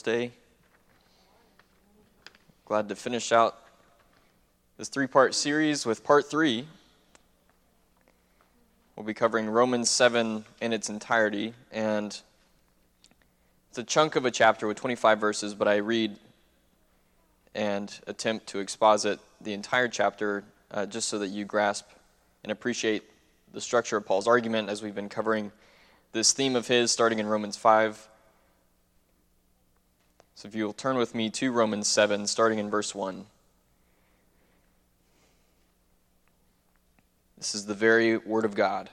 Day. Glad to finish out this three-part series with part 3. We'll be covering Romans 7 in its entirety, and it's a chunk of a chapter with 25 verses, but I read and attempt to exposit the entire chapter just so that you grasp and appreciate the structure of Paul's argument as we've been covering this theme of his starting in Romans 5. So if you will turn with me to Romans 7, starting in verse 1. This is the very word of God.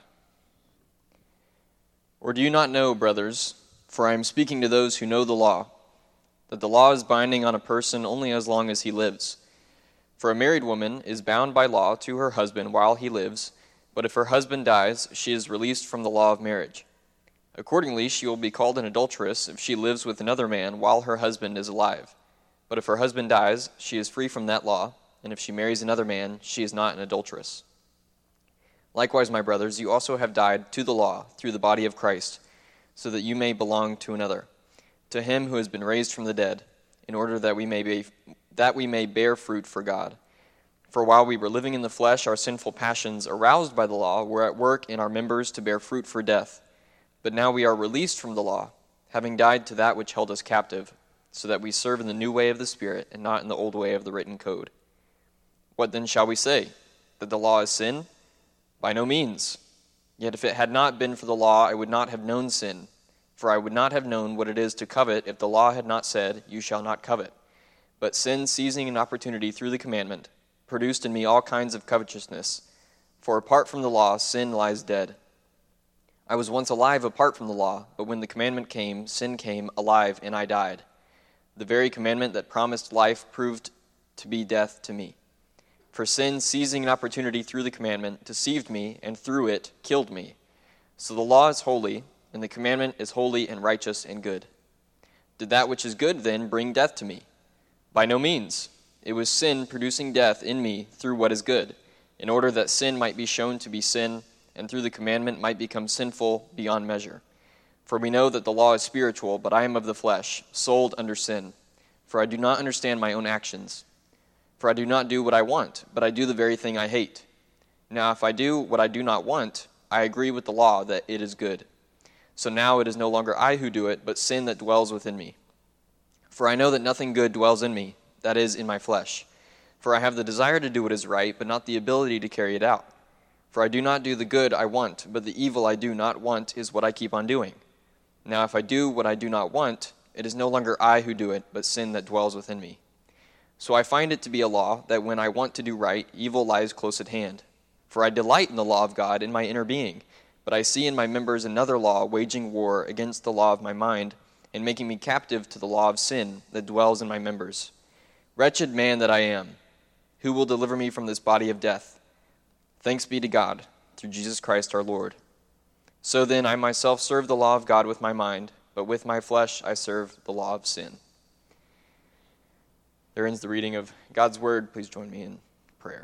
Or do you not know, brothers, for I am speaking to those who know the law, that the law is binding on a person only as long as he lives? For a married woman is bound by law to her husband while he lives, but if her husband dies, she is released from the law of marriage. Accordingly, she will be called an adulteress if she lives with another man while her husband is alive. But if her husband dies, she is free from that law, and if she marries another man, she is not an adulteress. Likewise, my brothers, you also have died to the law through the body of Christ, so that you may belong to another, to him who has been raised from the dead, in order that we may bear fruit for God. For while we were living in the flesh, our sinful passions, aroused by the law, were at work in our members to bear fruit for death. But now we are released from the law, having died to that which held us captive, so that we serve in the new way of the Spirit and not in the old way of the written code. What then shall we say? That the law is sin? By no means. Yet if it had not been for the law, I would not have known sin, for I would not have known what it is to covet if the law had not said, "You shall not covet." But sin, seizing an opportunity through the commandment, produced in me all kinds of covetousness. For apart from the law, sin lies dead. I was once alive apart from the law, but when the commandment came, sin came alive, and I died. The very commandment that promised life proved to be death to me. For sin, seizing an opportunity through the commandment, deceived me, and through it killed me. So the law is holy, and the commandment is holy and righteous and good. Did that which is good, then, bring death to me? By no means. It was sin producing death in me through what is good, in order that sin might be shown to be sin, and through the commandment might become sinful beyond measure. For we know that the law is spiritual, but I am of the flesh, sold under sin. For I do not understand my own actions. For I do not do what I want, but I do the very thing I hate. Now if I do what I do not want, I agree with the law that it is good. So now it is no longer I who do it, but sin that dwells within me. For I know that nothing good dwells in me, that is, in my flesh. For I have the desire to do what is right, but not the ability to carry it out. For I do not do the good I want, but the evil I do not want is what I keep on doing. Now if I do what I do not want, it is no longer I who do it, but sin that dwells within me. So I find it to be a law that when I want to do right, evil lies close at hand. For I delight in the law of God in my inner being, but I see in my members another law waging war against the law of my mind and making me captive to the law of sin that dwells in my members. Wretched man that I am, who will deliver me from this body of death? Thanks be to God, through Jesus Christ our Lord. So then I myself serve the law of God with my mind, but with my flesh I serve the law of sin. There ends the reading of God's word. Please join me in prayer.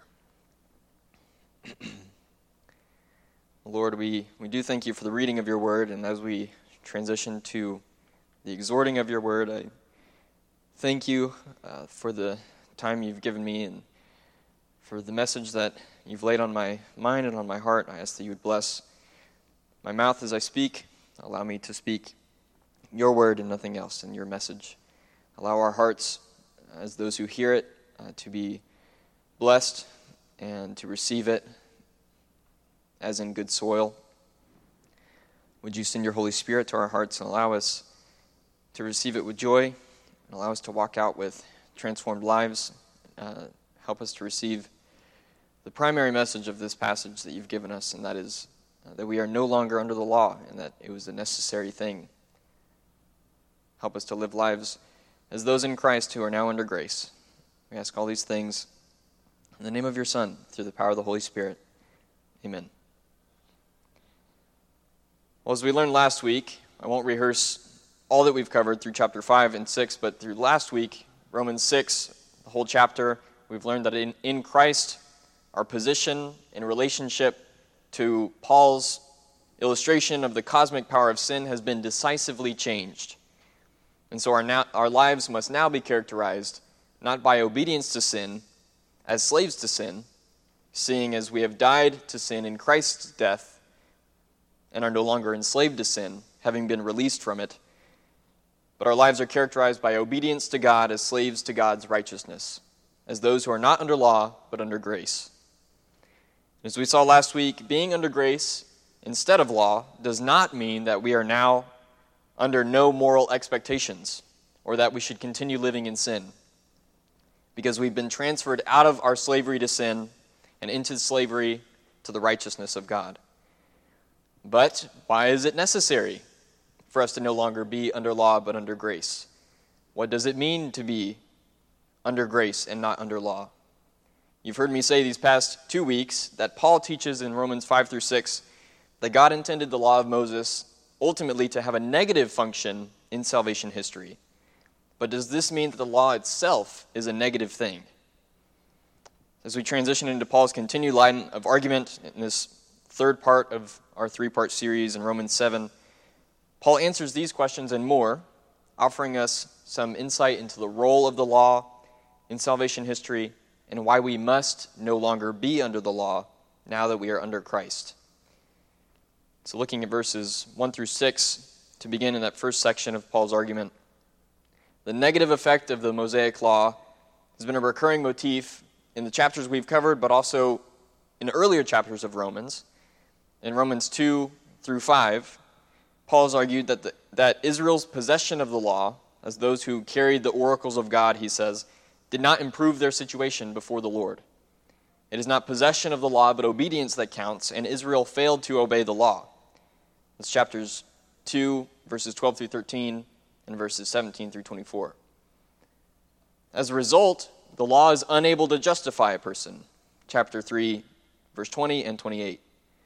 Lord, we do thank you for the reading of your word, and as we transition to the exhorting of your word, I thank you for the time you've given me and for the message that you've laid on my mind and on my heart. I ask that you would bless my mouth as I speak. Allow me to speak your word and nothing else in your message. Allow our hearts, as those who hear it, to be blessed and to receive it as in good soil. Would you send your Holy Spirit to our hearts and allow us to receive it with joy and allow us to walk out with transformed lives. Help us to receive the primary message of this passage that you've given us, and that is that we are no longer under the law and that it was a necessary thing. Help us to live lives as those in Christ who are now under grace. We ask all these things in the name of your Son, through the power of the Holy Spirit. Amen. Well, as we learned last week, I won't rehearse all that we've covered through chapter 5 and 6, but through last week, Romans 6, the whole chapter, we've learned that in Christ, our position in relationship to Paul's illustration of the cosmic power of sin has been decisively changed. And so our lives must now be characterized not by obedience to sin, as slaves to sin, seeing as we have died to sin in Christ's death and are no longer enslaved to sin, having been released from it, but our lives are characterized by obedience to God as slaves to God's righteousness, as those who are not under law, but under grace. As we saw last week, being under grace instead of law does not mean that we are now under no moral expectations or that we should continue living in sin, because we've been transferred out of our slavery to sin and into slavery to the righteousness of God. But why is it necessary for us to no longer be under law but under grace? What does it mean to be under grace and not under law? You've heard me say these past 2 weeks that Paul teaches in Romans 5 through 6 that God intended the law of Moses ultimately to have a negative function in salvation history. But does this mean that the law itself is a negative thing? As we transition into Paul's continued line of argument in this third part of our 3-part series in Romans 7, Paul answers these questions and more, offering us some insight into the role of the law in salvation history and why we must no longer be under the law now that we are under Christ. So looking at verses 1 through 6 to begin in that first section of Paul's argument, the negative effect of the Mosaic law has been a recurring motif in the chapters we've covered, but also in earlier chapters of Romans. In Romans 2 through 5, Paul has argued that Israel's possession of the law, as those who carried the oracles of God, he says, did not improve their situation before the Lord. It is not possession of the law, but obedience that counts, and Israel failed to obey the law. That's chapters 2, verses 12 through 13, and verses 17 through 24. As a result, the law is unable to justify a person. Chapter 3, verse 20 and 28.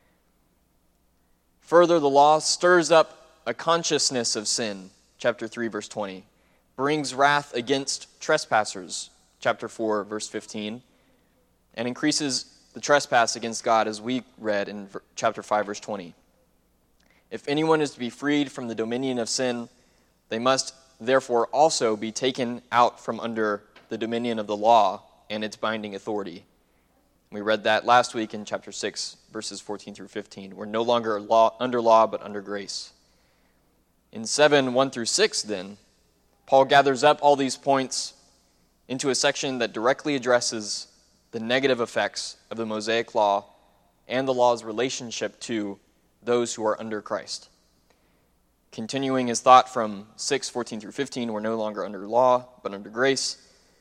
Further, the law stirs up a consciousness of sin. Chapter 3, verse 20. Brings wrath against trespassers. Chapter 4, verse 15. And increases the trespass against God, as we read in chapter 5, verse 20. If anyone is to be freed from the dominion of sin, they must therefore also be taken out from under the dominion of the law and its binding authority. We read that last week in chapter 6, verses 14 through 15. We're no longer under law, but under grace. In 7, 1 through 6, then, Paul gathers up all these points into a section that directly addresses the negative effects of the Mosaic law and the law's relationship to those who are under Christ. Continuing his thought from 6, 14 through 15, we're no longer under law, but under grace.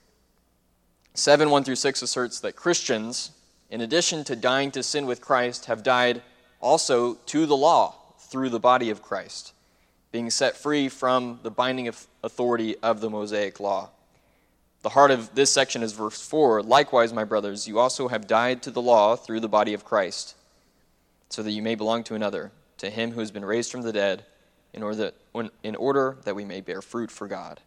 7, 1 through 6 asserts that Christians, in addition to dying to sin with Christ, have died also to the law through the body of Christ, being set free from the binding authority of the Mosaic law. The heart of this section is verse 4. Likewise, my brothers, you also have died to the law through the body of Christ, so that you may belong to another, to him who has been raised from the dead, in order that we may bear fruit for God.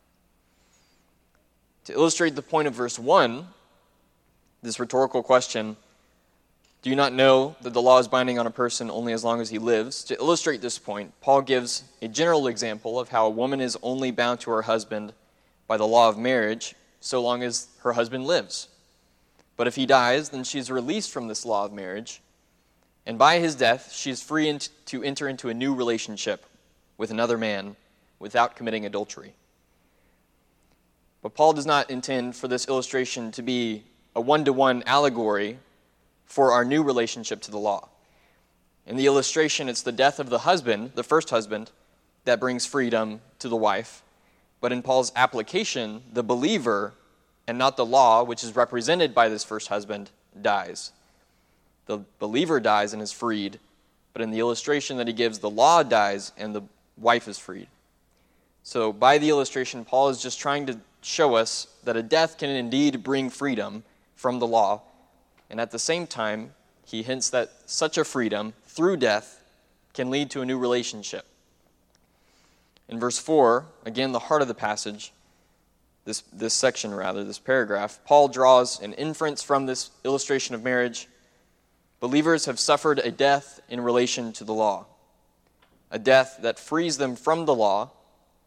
To illustrate the point of verse 1, this rhetorical question, do you not know that the law is binding on a person only as long as he lives? To illustrate this point, Paul gives a general example of how a woman is only bound to her husband by the law of marriage so long as her husband lives. But if he dies, then she is released from this law of marriage, and by his death, she is free to enter into a new relationship with another man without committing adultery. But Paul does not intend for this illustration to be a one-to-one allegory for our new relationship to the law. In the illustration, it's the death of the husband, the first husband, that brings freedom to the wife. But in Paul's application, the believer, and not the law, which is represented by this first husband, dies. The believer dies and is freed, but in the illustration that he gives, the law dies and the wife is freed. So by the illustration, Paul is just trying to show us that a death can indeed bring freedom from the law, and at the same time, he hints that such a freedom through death can lead to a new relationship. In verse 4, again, the heart of the passage, this paragraph, Paul draws an inference from this illustration of marriage. Believers have suffered a death in relation to the law, a death that frees them from the law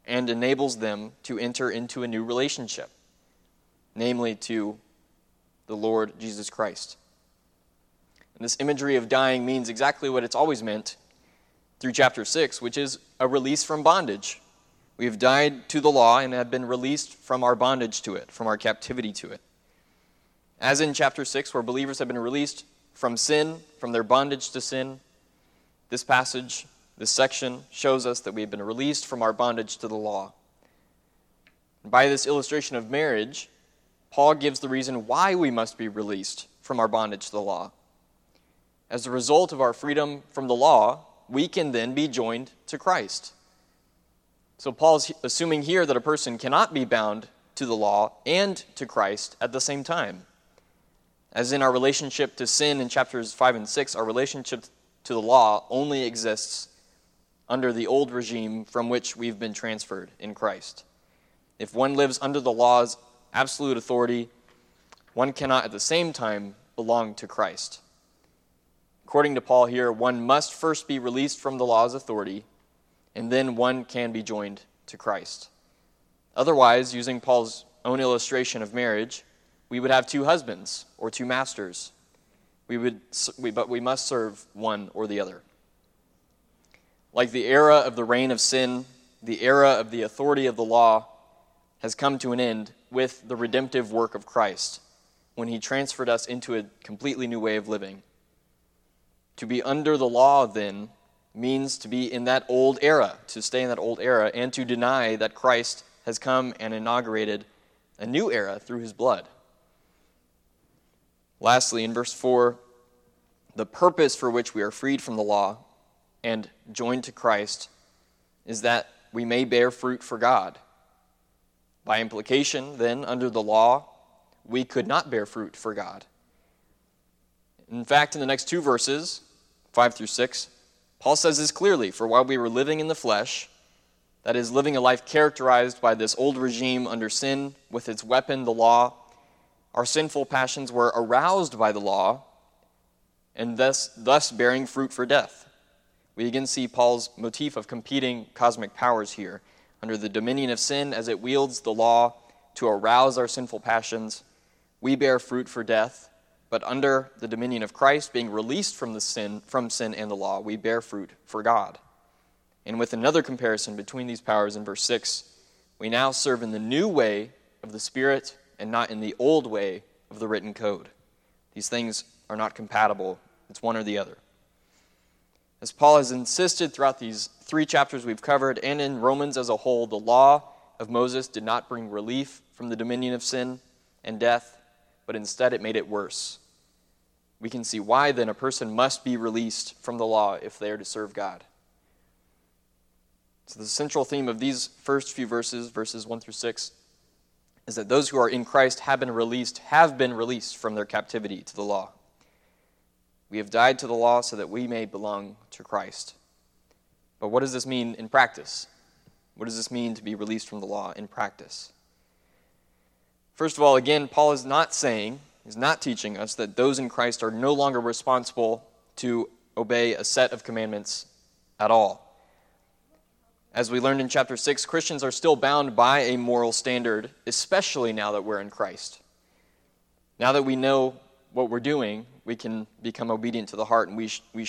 and enables them to enter into a new relationship, namely to the Lord Jesus Christ. And this imagery of dying means exactly what it's always meant through chapter 6, which is a release from bondage. We have died to the law and have been released from our bondage to it, from our captivity to it. As in chapter 6, where believers have been released from sin, from their bondage to sin, this passage, this section, shows us that we have been released from our bondage to the law. And by this illustration of marriage, Paul gives the reason why we must be released from our bondage to the law. As a result of our freedom from the law, we can then be joined to Christ. So Paul's assuming here that a person cannot be bound to the law and to Christ at the same time. As in our relationship to sin in chapters 5 and 6, our relationship to the law only exists under the old regime from which we've been transferred in Christ. If one lives under the law's absolute authority, one cannot at the same time belong to Christ. According to Paul here, one must first be released from the law's authority, and then one can be joined to Christ. Otherwise, using Paul's own illustration of marriage, we would have two husbands or two masters. But we must serve one or the other. Like the era of the reign of sin, the era of the authority of the law has come to an end with the redemptive work of Christ, when he transferred us into a completely new way of living. To be under the law, then, means to be in that old era, to stay in that old era, and to deny that Christ has come and inaugurated a new era through his blood. Lastly, in verse 4, the purpose for which we are freed from the law and joined to Christ is that we may bear fruit for God. By implication, then, under the law, we could not bear fruit for God. In fact, in the next two verses, 5 through 6, Paul says this clearly: for while we were living in the flesh, that is, living a life characterized by this old regime under sin with its weapon, the law, our sinful passions were aroused by the law and thus bearing fruit for death. We again see Paul's motif of competing cosmic powers here. Under the dominion of sin, as it wields the law to arouse our sinful passions, we bear fruit for death. But under the dominion of Christ, being released from sin and the law, we bear fruit for God. And with another comparison between these powers in verse 6, we now serve in the new way of the Spirit and not in the old way of the written code. These things are not compatible. It's one or the other. As Paul has insisted throughout these 3 chapters we've covered, and in Romans as a whole, the law of Moses did not bring relief from the dominion of sin and death, but instead it made it worse. We can see why then a person must be released from the law if they are to serve God. So the central theme of these first few verses, verses 1 through 6, is that those who are in Christ have been released from their captivity to the law. We have died to the law so that we may belong to Christ. But what does this mean in practice? What does this mean to be released from the law in practice? First of all, again, Paul is not teaching us that those in Christ are no longer responsible to obey a set of commandments at all. As we learned in chapter 6, Christians are still bound by a moral standard, especially now that we're in Christ. Now that we know what we're doing, we can become obedient to the heart, and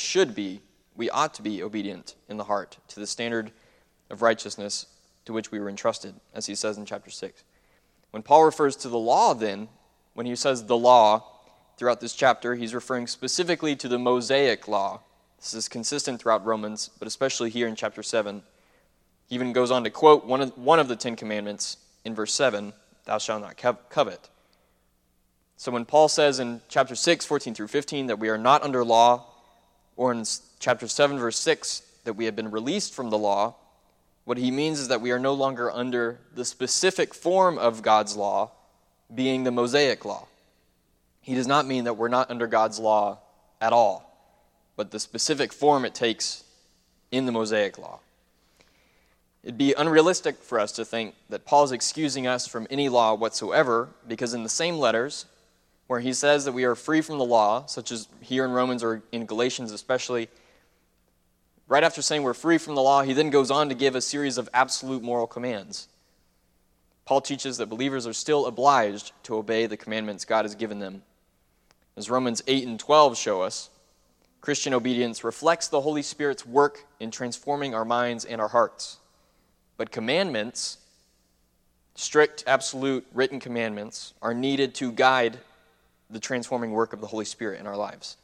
we ought to be obedient in the heart to the standard of righteousness to which we were entrusted, as he says in chapter 6. When Paul refers to the law, then, when he says the law throughout this chapter, he's referring specifically to the Mosaic law. This is consistent throughout Romans, but especially here in chapter 7. He even goes on to quote one of the 10 Commandments in verse 7, thou shalt not covet. So when Paul says in chapter 6, 14 through 15, that we are not under law, or in chapter 7, verse 6, that we have been released from the law, what he means is that we are no longer under the specific form of God's law, being the Mosaic law. He does not mean that we're not under God's law at all, but the specific form it takes in the Mosaic law. It'd be unrealistic for us to think that Paul is excusing us from any law whatsoever, because in the same letters, where he says that we are free from the law, such as here in Romans or in Galatians especially, Right after saying we're free from the law, he then goes on to give a series of absolute moral commands. Paul teaches that believers are still obliged to obey the commandments God has given them. As Romans 8 and 12 show us, Christian obedience reflects the Holy Spirit's work in transforming our minds and our hearts. But commandments, strict, absolute, written commandments, are needed to guide the transforming work of the Holy Spirit in our lives.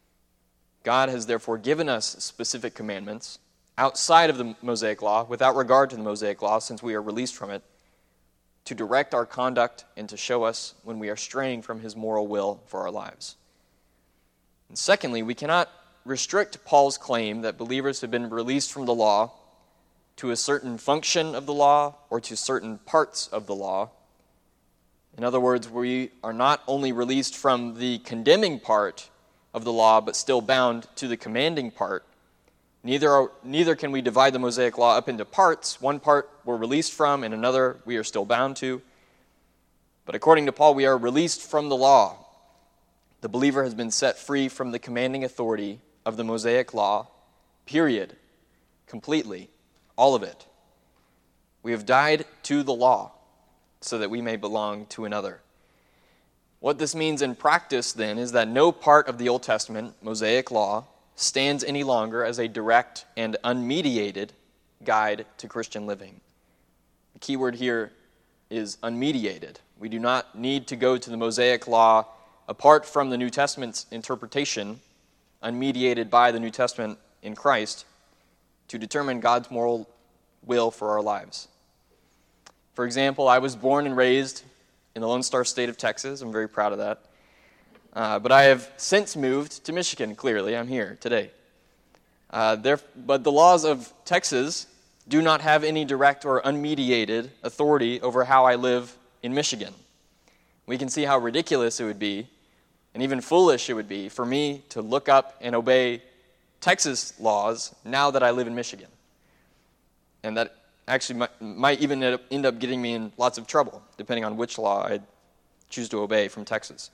God has therefore given us specific commandments outside of the Mosaic Law, without regard to the Mosaic Law, since we are released from it, to direct our conduct and to show us when we are straying from his moral will for our lives. And secondly, we cannot restrict Paul's claim that believers have been released from the law to a certain function of the law or to certain parts of the law. In other words, we are not only released from the condemning part of the law, but still bound to the commanding part. Neither can we divide the Mosaic Law up into parts. One part we're released from, and another we are still bound to. But according to Paul, we are released from the law. The believer has been set free from the commanding authority of the Mosaic Law, period, completely, all of it. We have died to the law so that we may belong to another. What this means in practice, then, is that no part of the Old Testament, Mosaic Law, stands any longer as a direct and unmediated guide to Christian living. The key word here is unmediated. We do not need to go to the Mosaic Law apart from the New Testament's interpretation, unmediated by the New Testament in Christ, to determine God's moral will for our lives. For example, I was born and raised in the Lone Star State of Texas. I'm very proud of that. But I have since moved to Michigan, clearly. I'm here today. But the laws of Texas do not have any direct or unmediated authority over how I live in Michigan. We can see how ridiculous it would be, and even foolish it would be, for me to look up and obey Texas laws now that I live in Michigan. And that actually might even end up getting me in lots of trouble, depending on which law I choose to obey from Texas.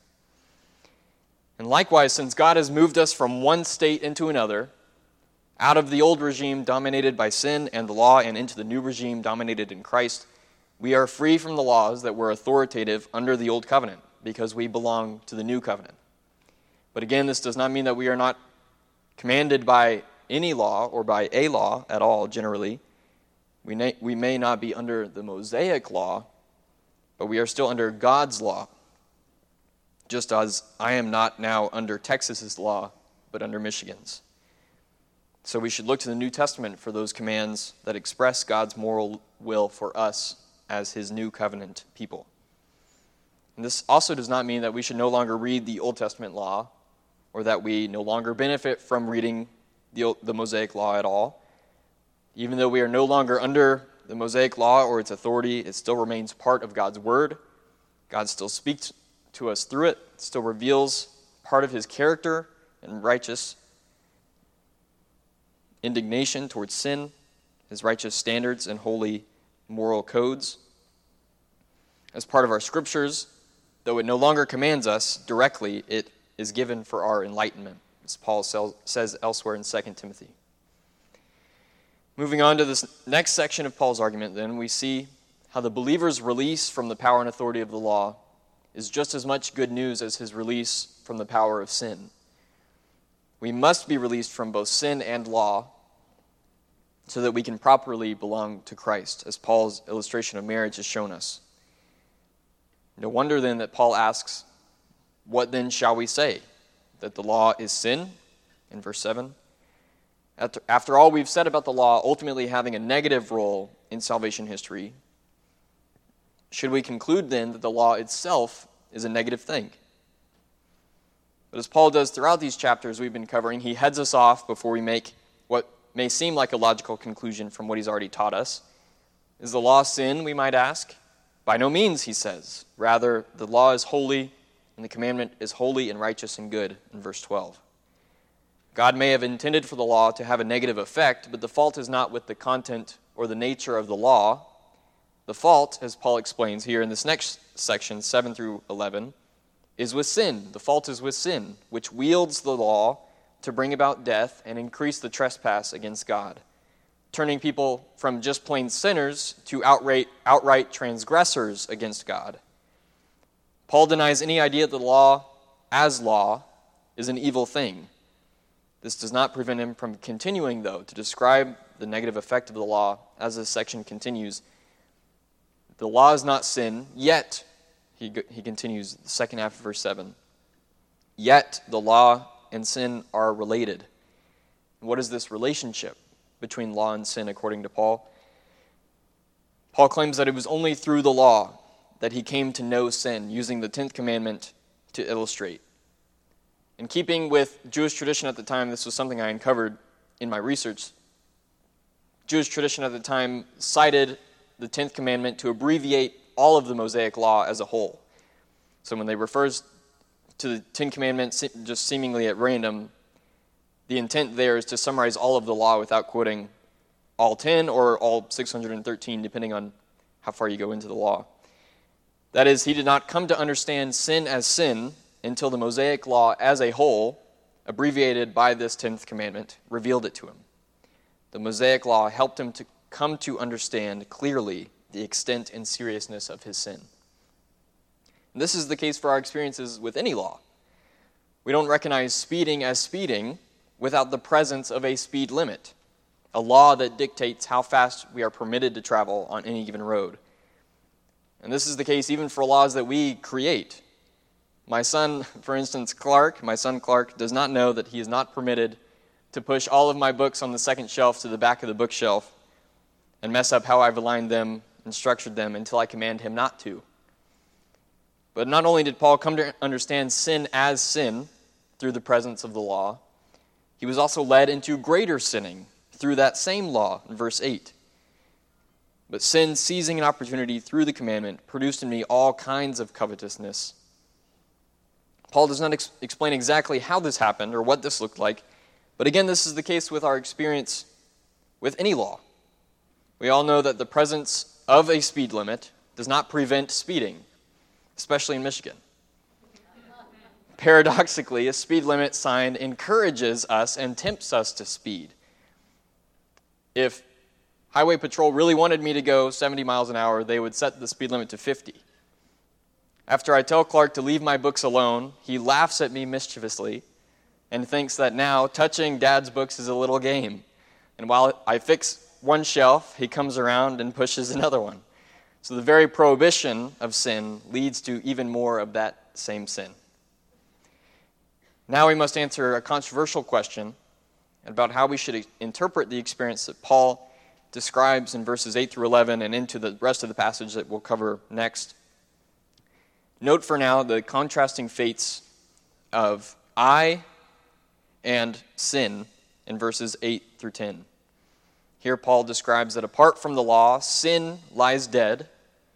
And likewise, since God has moved us from one state into another, out of the old regime dominated by sin and the law and into the new regime dominated in Christ, we are free from the laws that were authoritative under the old covenant because we belong to the new covenant. But again, this does not mean that we are not commanded by any law or by a law at all, generally. We may not be under the Mosaic Law, but we are still under God's law, just as I am not now under Texas's law, but under Michigan's. So we should look to the New Testament for those commands that express God's moral will for us as his new covenant people. And this also does not mean that we should no longer read the Old Testament law or that we no longer benefit from reading the Mosaic Law at all. Even though we are no longer under the Mosaic Law or its authority, it still remains part of God's Word. God still speaks to us through it, still reveals part of his character and righteous indignation towards sin, his righteous standards and holy moral codes. As part of our scriptures, though it no longer commands us directly, it is given for our enlightenment, as Paul says elsewhere in 2 Timothy. Moving on to this next section of Paul's argument, then, we see how the believer's release from the power and authority of the law is just as much good news as his release from the power of sin. We must be released from both sin and law so that we can properly belong to Christ, as Paul's illustration of marriage has shown us. No wonder then that Paul asks, "What then shall we say? That the law is sin?" in verse 7. After all we've said about the law ultimately having a negative role in salvation history, should we conclude then that the law itself is a negative thing? But as Paul does throughout these chapters we've been covering, he heads us off before we make what may seem like a logical conclusion from what he's already taught us. Is the law sin, we might ask? By no means, he says. Rather, the law is holy, and the commandment is holy and righteous and good, in verse 12. God may have intended for the law to have a negative effect, but the fault is not with the content or the nature of the law. The fault, as Paul explains here in this next section, 7 through 11, is with sin. The fault is with sin, which wields the law to bring about death and increase the trespass against God, turning people from just plain sinners to outright transgressors against God. Paul denies any idea that the law, as law, is an evil thing. This does not prevent him from continuing, though, to describe the negative effect of the law as this section continues. The law is not sin, yet, he continues, the second half of verse 7, yet the law and sin are related. What is this relationship between law and sin according to Paul? Paul claims that it was only through the law that he came to know sin, using the 10th commandment to illustrate. In keeping with Jewish tradition at the time, this was something I uncovered in my research. Jewish tradition at the time cited the 10th commandment to abbreviate all of the Mosaic law as a whole. So when they refers to the 10 commandments just seemingly at random, the intent there is to summarize all of the law without quoting all 10 or all 613, depending on how far you go into the law. That is, he did not come to understand sin as sin until the Mosaic law as a whole, abbreviated by this 10th commandment, revealed it to him. The Mosaic law helped him to come to understand clearly the extent and seriousness of his sin. And this is the case for our experiences with any law. We don't recognize speeding as speeding without the presence of a speed limit, a law that dictates how fast we are permitted to travel on any given road. And this is the case even for laws that we create. My son, for instance, Clark does not know that he is not permitted to push all of my books on the second shelf to the back of the bookshelf and mess up how I've aligned them and structured them until I command him not to. But not only did Paul come to understand sin as sin through the presence of the law, he was also led into greater sinning through that same law in verse 8. But sin, seizing an opportunity through the commandment, produced in me all kinds of covetousness. Paul does not explain exactly how this happened or what this looked like, but again, this is the case with our experience with any law. We all know that the presence of a speed limit does not prevent speeding, especially in Michigan. Paradoxically, a speed limit sign encourages us and tempts us to speed. If Highway Patrol really wanted me to go 70 miles an hour, they would set the speed limit to 50. After I tell Clark to leave my books alone, he laughs at me mischievously and thinks that now touching Dad's books is a little game. And while I fix one shelf, he comes around and pushes another one. So the very prohibition of sin leads to even more of that same sin. Now we must answer a controversial question about how we should interpret the experience that Paul describes in verses 8 through 11 and into the rest of the passage that we'll cover next. Note for now the contrasting fates of I and sin in verses 8 through 10. Here Paul describes that apart from the law, sin lies dead.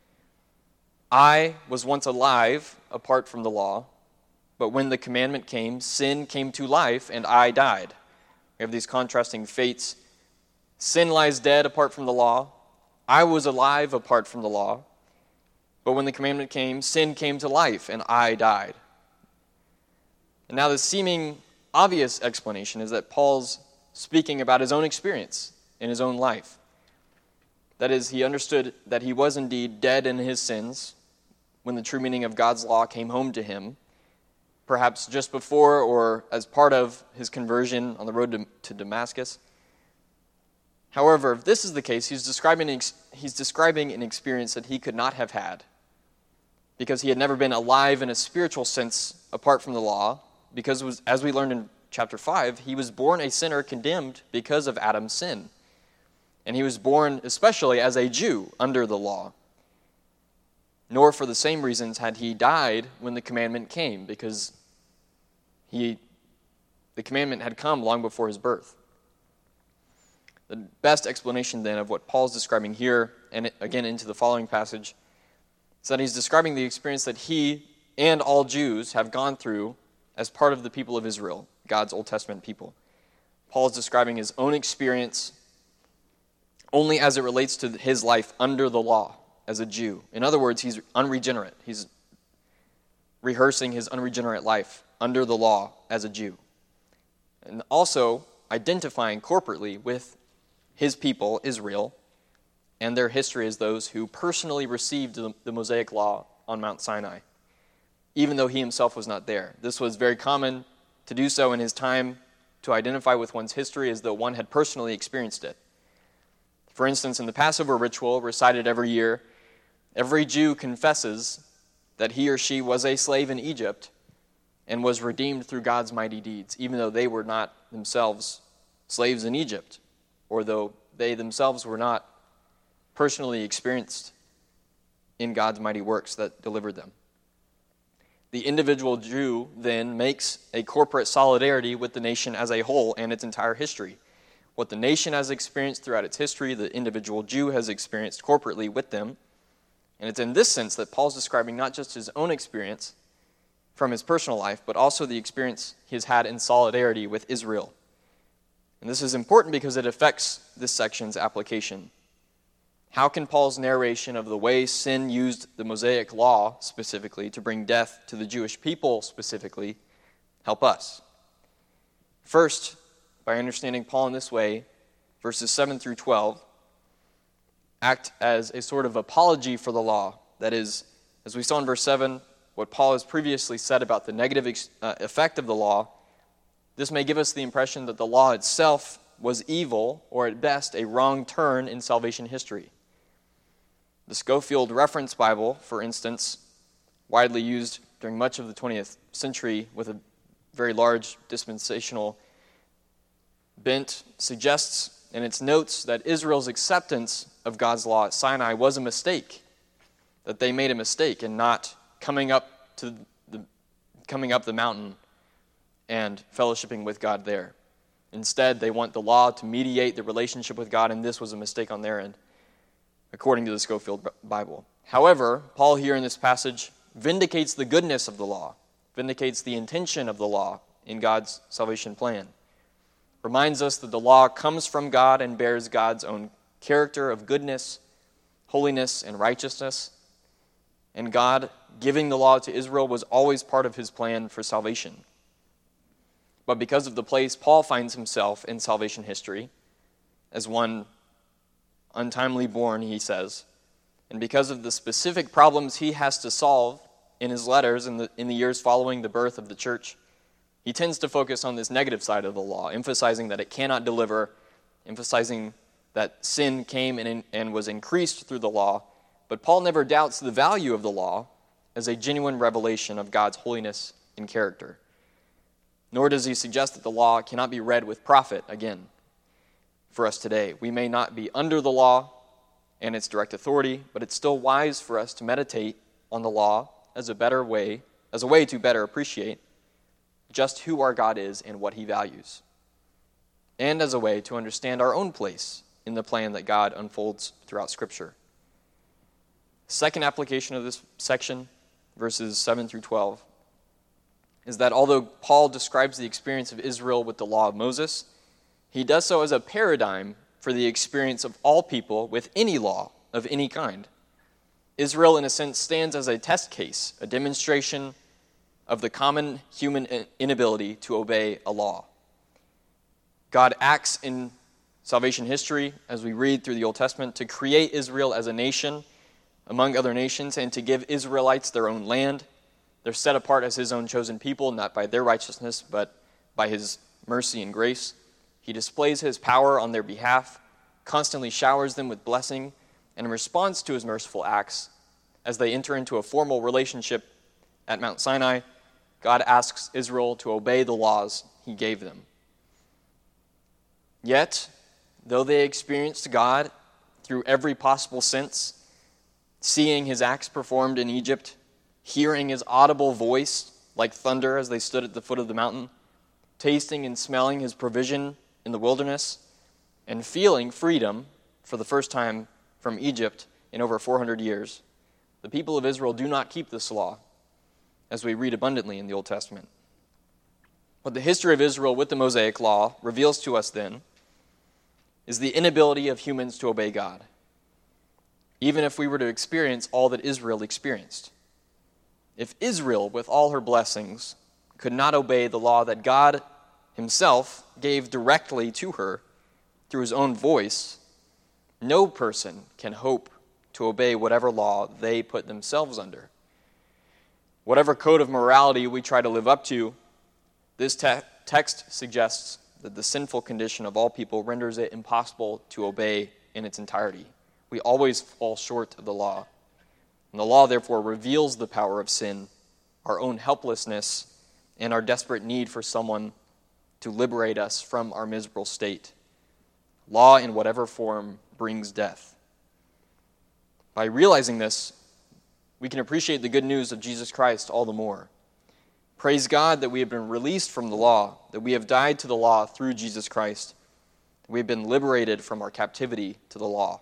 I was once alive apart from the law, but when the commandment came, sin came to life and I died. We have these contrasting fates. Sin lies dead apart from the law. I was alive apart from the law. But when the commandment came, sin came to life and I died. And now the seeming obvious explanation is that Paul's speaking about his own experience in his own life. That is, he understood that he was indeed dead in his sins when the true meaning of God's law came home to him, perhaps just before or as part of his conversion on the road to Damascus. However, if this is the case, he's describing an experience that he could not have had because he had never been alive in a spiritual sense apart from the law, because as we learned in chapter 5, he was born a sinner condemned because of Adam's sin. And he was born especially as a Jew under the law. Nor for the same reasons had he died when the commandment came, because the commandment had come long before his birth. The best explanation then of what Paul's describing here, and again into the following passage, is that he's describing the experience that he and all Jews have gone through as part of the people of Israel, God's Old Testament people. Paul is describing his own experience only as it relates to his life under the law as a Jew. In other words, he's unregenerate. He's rehearsing his unregenerate life under the law as a Jew. and also identifying corporately with his people, Israel, and their history as those who personally received the Mosaic Law on Mount Sinai, even though he himself was not there. This was very common to do so in his time, to identify with one's history as though one had personally experienced it. For instance, in the Passover ritual recited every year, every Jew confesses that he or she was a slave in Egypt and was redeemed through God's mighty deeds, even though they were not themselves slaves in Egypt, or though they themselves were not personally experienced in God's mighty works that delivered them. The individual Jew then makes a corporate solidarity with the nation as a whole and its entire history. What the nation has experienced throughout its history, the individual Jew has experienced corporately with them. And it's in this sense that Paul's describing not just his own experience from his personal life, but also the experience he has had in solidarity with Israel. And this is important because it affects this section's application. How can Paul's narration of the way sin used the Mosaic Law specifically to bring death to the Jewish people specifically help us? First, by understanding Paul in this way, verses 7 through 12 act as a sort of apology for the law. That is, as we saw in verse 7, what Paul has previously said about the negative effect of the law, this may give us the impression that the law itself was evil, or at best, a wrong turn in salvation history. The Scofield Reference Bible, for instance, widely used during much of the 20th century with a very large dispensational bent, suggests in its notes that Israel's acceptance of God's law at Sinai was a mistake, that they made a mistake in not coming up the mountain and fellowshipping with God there. Instead, they want the law to mediate the relationship with God, and this was a mistake on their end, according to the Scofield Bible. However, Paul here in this passage vindicates the goodness of the law, vindicates the intention of the law in God's salvation plan. Reminds us that the law comes from God and bears God's own character of goodness, holiness, and righteousness. And God giving the law to Israel was always part of his plan for salvation. But because of the place Paul finds himself in salvation history, as one untimely born, he says, and because of the specific problems he has to solve in his letters in the years following the birth of the church, he tends to focus on this negative side of the law, emphasizing that it cannot deliver, emphasizing that sin came and was increased through the law. But Paul never doubts the value of the law as a genuine revelation of God's holiness and character. Nor does he suggest that the law cannot be read with profit again for us today. We may not be under the law and its direct authority, but it's still wise for us to meditate on the law as a way to better appreciate just who our God is and what he values, and as a way to understand our own place in the plan that God unfolds throughout Scripture. Second application of this section, verses 7 through 12, is that although Paul describes the experience of Israel with the law of Moses, he does so as a paradigm for the experience of all people with any law of any kind. Israel, in a sense, stands as a test case, a demonstration of the common human inability to obey a law. God acts in salvation history, as we read through the Old Testament, to create Israel as a nation among other nations and to give Israelites their own land. They're set apart as his own chosen people, not by their righteousness, but by his mercy and grace. He displays his power on their behalf, constantly showers them with blessing, and in response to his merciful acts, as they enter into a formal relationship at Mount Sinai, God asks Israel to obey the laws he gave them. Yet, though they experienced God through every possible sense, seeing his acts performed in Egypt, hearing his audible voice like thunder as they stood at the foot of the mountain, tasting and smelling his provision in the wilderness, and feeling freedom for the first time from Egypt in over 400 years, the people of Israel do not keep this law, as we read abundantly in the Old Testament. What the history of Israel with the Mosaic Law reveals to us then is the inability of humans to obey God, even if we were to experience all that Israel experienced. If Israel, with all her blessings, could not obey the law that God himself gave directly to her through his own voice, no person can hope to obey whatever law they put themselves under. Whatever code of morality we try to live up to, this text suggests that the sinful condition of all people renders it impossible to obey in its entirety. We always fall short of the law. And the law, therefore, reveals the power of sin, our own helplessness, and our desperate need for someone to liberate us from our miserable state. Law, in whatever form, brings death. By realizing this, we can appreciate the good news of Jesus Christ all the more. Praise God that we have been released from the law, that we have died to the law through Jesus Christ. We have been liberated from our captivity to the law.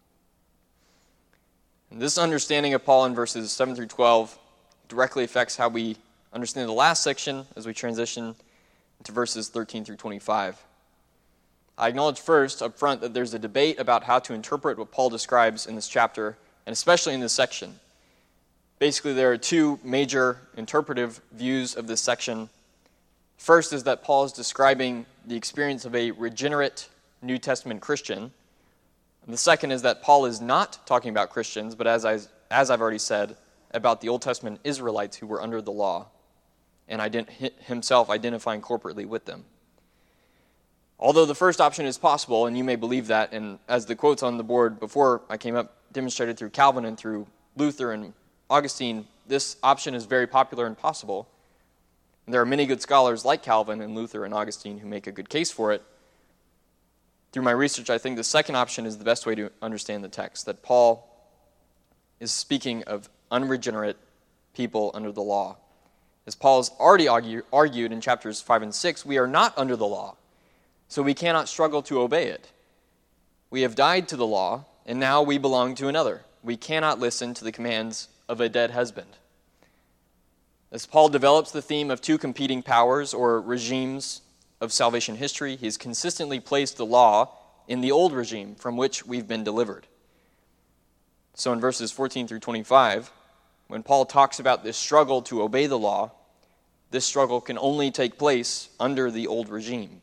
And this understanding of Paul in verses 7 through 12 directly affects how we understand the last section as we transition to verses 13 through 25. I acknowledge first up front that there's a debate about how to interpret what Paul describes in this chapter, and especially in this section. Basically, there are two major interpretive views of this section. First is that Paul is describing the experience of a regenerate New Testament Christian. And the second is that Paul is not talking about Christians, but as I've already said, about the Old Testament Israelites who were under the law, and himself identifying corporately with them. Although the first option is possible, and you may believe that, and as the quotes on the board before I came up demonstrated through Calvin and through Luther and Augustine, this option is very popular and possible. And there are many good scholars like Calvin and Luther and Augustine who make a good case for it. Through my research, I think the second option is the best way to understand the text, that Paul is speaking of unregenerate people under the law. As Paul has already argued in chapters 5 and 6, we are not under the law, so we cannot struggle to obey it. We have died to the law, and now we belong to another. We cannot listen to the commands of a dead husband. As Paul develops the theme of two competing powers or regimes of salvation history, he has consistently placed the law in the old regime from which we've been delivered. So in verses 14 through 25, when Paul talks about this struggle to obey the law, this struggle can only take place under the old regime.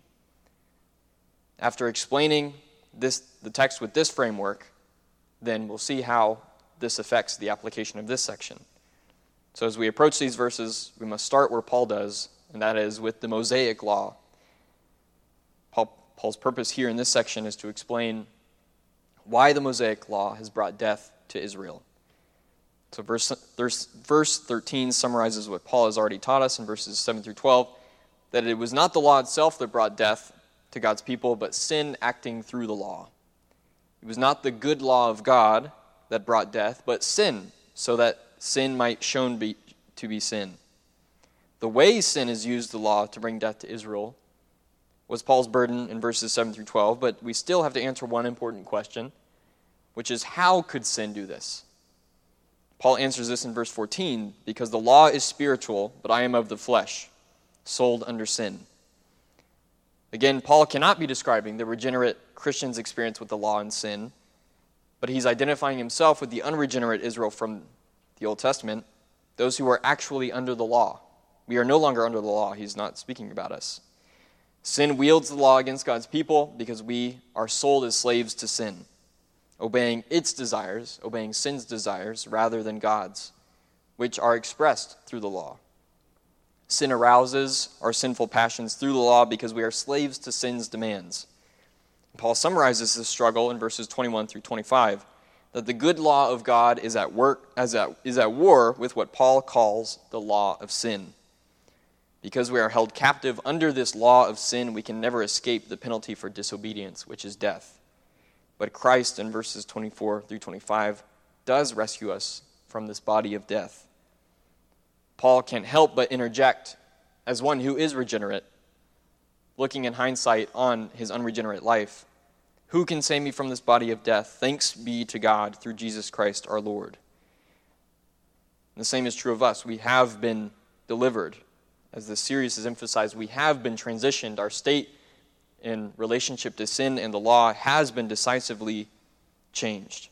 After explaining the text with this framework, then we'll see how this affects the application of this section. So as we approach these verses, we must start where Paul does, and that is with the Mosaic law. Paul's purpose here in this section is to explain why the Mosaic law has brought death to Israel. So verse 13 summarizes what Paul has already taught us in verses 7 through 12, that it was not the law itself that brought death to God's people, but sin acting through the law. It was not the good law of God that brought death, but sin, so that sin might shown to be sin. The way sin has used the law to bring death to Israel was Paul's burden in verses 7 through 12, but we still have to answer one important question, which is how could sin do this? Paul answers this in verse 14, because the law is spiritual, but I am of the flesh, sold under sin. Again, Paul cannot be describing the regenerate Christian's experience with the law and sin, but he's identifying himself with the unregenerate Israel from the Old Testament, those who are actually under the law. We are no longer under the law. He's not speaking about us. Sin wields the law against God's people because we are sold as slaves to sin, obeying its desires, obeying sin's desires rather than God's, which are expressed through the law. Sin arouses our sinful passions through the law because we are slaves to sin's demands. Paul summarizes this struggle in verses 21 through 25, that the good law of God is at war with what Paul calls the law of sin. Because we are held captive under this law of sin, we can never escape the penalty for disobedience, which is death. But Christ, in verses 24 through 25, does rescue us from this body of death. Paul can't help but interject, as one who is regenerate, looking in hindsight on his unregenerate life, who can save me from this body of death? Thanks be to God through Jesus Christ our Lord. And the same is true of us. We have been delivered. As the series has emphasized, we have been transitioned. Our state in relationship to sin and the law has been decisively changed.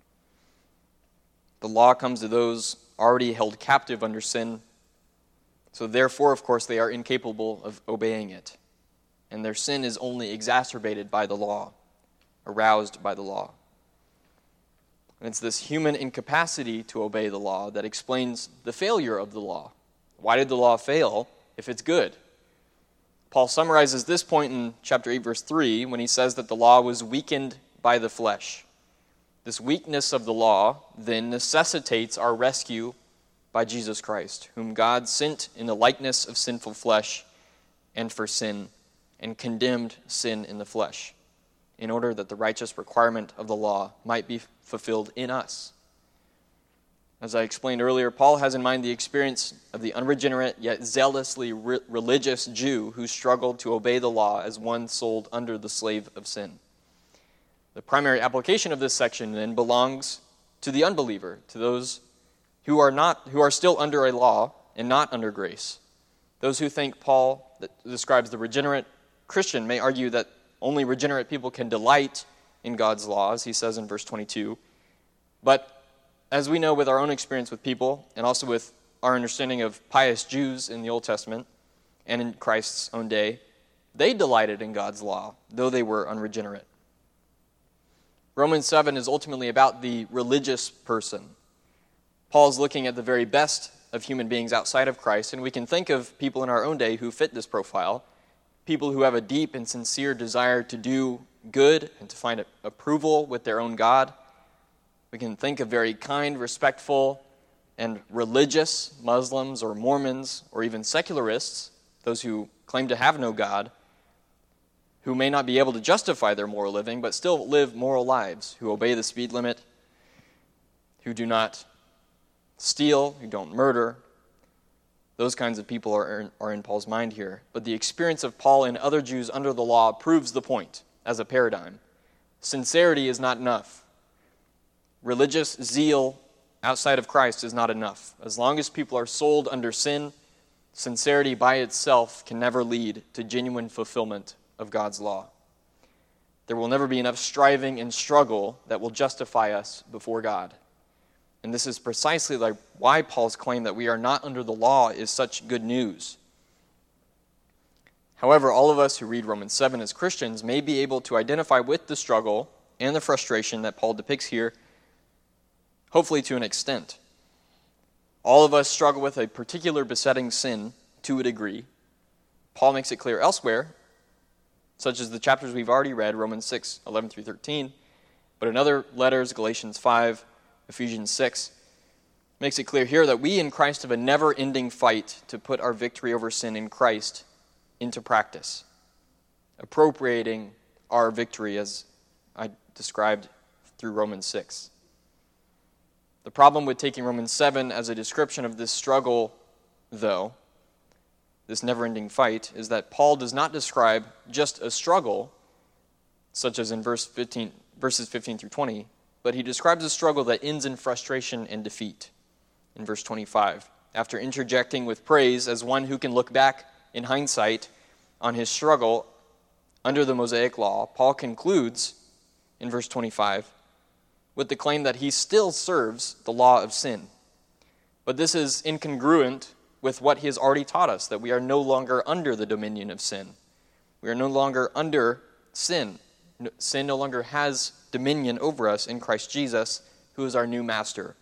The law comes to those already held captive under sin, So therefore, of course, they are incapable of obeying it. And their sin is only exacerbated by the law, aroused by the law. And it's this human incapacity to obey the law that explains the failure of the law. Why did the law fail if it's good? Paul summarizes this point in chapter 8, verse 3, when he says that the law was weakened by the flesh. This weakness of the law then necessitates our rescue by Jesus Christ, whom God sent in the likeness of sinful flesh and for sin, and condemned sin in the flesh, in order that the righteous requirement of the law might be fulfilled in us. As I explained earlier, Paul has in mind the experience of the unregenerate yet zealously religious Jew who struggled to obey the law as one sold under the slave of sin. The primary application of this section then belongs to the unbeliever, to those who are still under a law and not under grace. Those who think Paul that describes the regenerate Christian may argue that only regenerate people can delight in God's law, as he says in verse 22. But as we know with our own experience with people, and also with our understanding of pious Jews in the Old Testament and in Christ's own day, they delighted in God's law, though they were unregenerate. Romans 7 is ultimately about the religious person. Paul's looking at the very best of human beings outside of Christ, and we can think of people in our own day who fit this profile, people who have a deep and sincere desire to do good and to find approval with their own God. We can think of very kind, respectful, and religious Muslims or Mormons or even secularists, those who claim to have no God, who may not be able to justify their moral living but still live moral lives, who obey the speed limit, who do not steal, who don't murder. Those kinds of people are in Paul's mind here. But the experience of Paul and other Jews under the law proves the point as a paradigm. Sincerity is not enough. Religious zeal outside of Christ is not enough. As long as people are sold under sin, sincerity by itself can never lead to genuine fulfillment of God's law. There will never be enough striving and struggle that will justify us before God. And this is precisely why Paul's claim that we are not under the law is such good news. However, all of us who read Romans 7 as Christians may be able to identify with the struggle and the frustration that Paul depicts here, hopefully to an extent. All of us struggle with a particular besetting sin to a degree. Paul makes it clear elsewhere, such as the chapters we've already read, Romans 6, 11 through 13, but in other letters, Galatians 5, Ephesians 6, makes it clear here that we in Christ have a never-ending fight to put our victory over sin in Christ into practice, appropriating our victory as I described through Romans 6. The problem with taking Romans 7 as a description of this struggle, though, this never-ending fight, is that Paul does not describe just a struggle, such as in verses 15 through 20, but he describes a struggle that ends in frustration and defeat in verse 25. After interjecting with praise as one who can look back in hindsight on his struggle under the Mosaic law, Paul concludes in verse 25 with the claim that he still serves the law of sin. But this is incongruent with what he has already taught us, that we are no longer under the dominion of sin. We are no longer under sin. Sin no longer has dominion over us in Christ Jesus, who is our new master.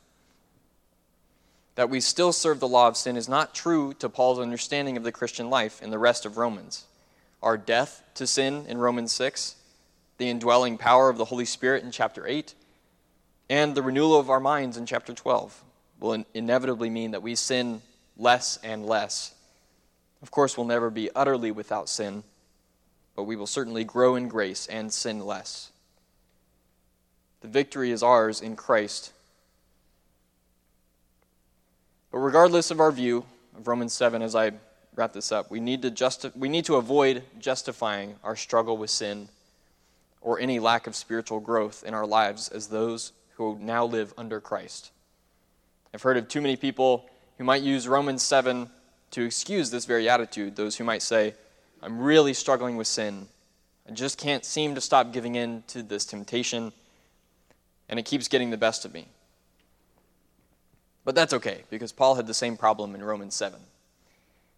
That we still serve the law of sin is not true to Paul's understanding of the Christian life in the rest of Romans. Our death to sin in Romans 6, the indwelling power of the Holy Spirit in chapter 8, and the renewal of our minds in chapter 12 will inevitably mean that we sin less and less. Of course, we'll never be utterly without sin, but we will certainly grow in grace and sin less. The victory is ours in Christ. But regardless of our view of Romans 7, as I wrap this up, we need to avoid justifying our struggle with sin or any lack of spiritual growth in our lives as those who now live under Christ. I've heard of too many people who might use Romans 7 to excuse this very attitude, those who might say, I'm really struggling with sin. I just can't seem to stop giving in to this temptation, and it keeps getting the best of me. But that's okay, because Paul had the same problem in Romans 7.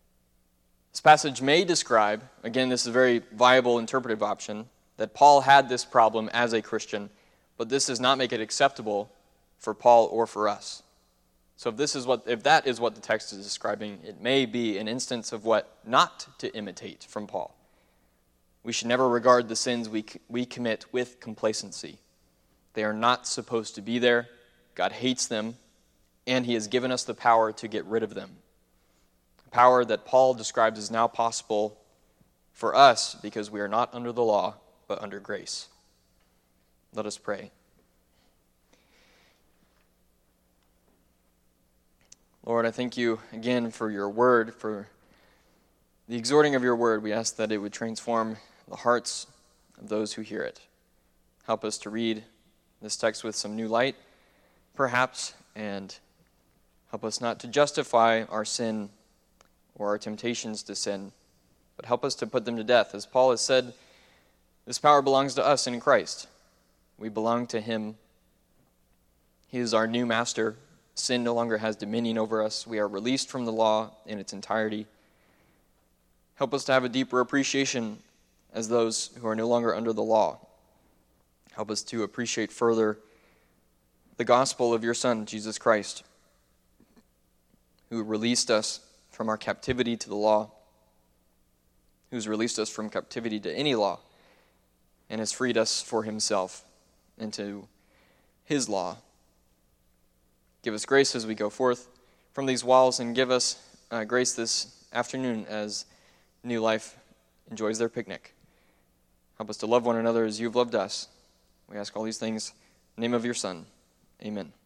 This passage may describe, again, this is a very viable interpretive option, that Paul had this problem as a Christian, but this does not make it acceptable for Paul or for us. So if that is what the text is describing, it may be an instance of what not to imitate from Paul. We should never regard the sins we commit with complacency. They are not supposed to be there. God hates them, and he has given us the power to get rid of them. A power that Paul describes as now possible for us because we are not under the law, but under grace. Let us pray. Lord, I thank you again for your word, for the exhorting of your word. We ask that it would transform the hearts of those who hear it. Help us to read this text with some new light, perhaps, and help us not to justify our sin or our temptations to sin, but help us to put them to death. As Paul has said, this power belongs to us in Christ. We belong to him. He is our new master. Sin no longer has dominion over us. We are released from the law in its entirety. Help us to have a deeper appreciation as those who are no longer under the law. Help us to appreciate further the gospel of your Son, Jesus Christ, who released us from our captivity to the law, who's released us from captivity to any law, and has freed us for himself into his law. Give us grace as we go forth from these walls, and give us grace this afternoon as New Life enjoys their picnic. Help us to love one another as you've loved us. We ask all these things in the name of your Son. Amen.